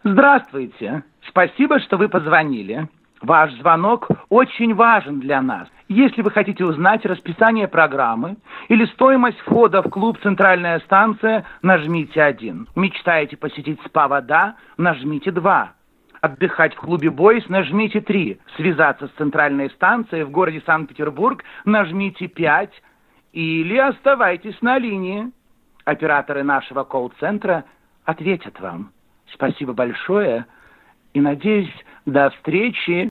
Здравствуйте. Спасибо, что вы позвонили. Ваш звонок очень важен для нас. Если вы хотите узнать расписание программы или стоимость входа в клуб «Центральная станция», нажмите 1. Мечтаете посетить СПА-вода? Нажмите 2. Отдыхать в клубе «Бойс» нажмите 3. Связаться с центральной станцией в городе Санкт-Петербург нажмите 5. Или оставайтесь на линии. Операторы нашего колл-центра ответят вам. Спасибо большое и, надеюсь, до встречи.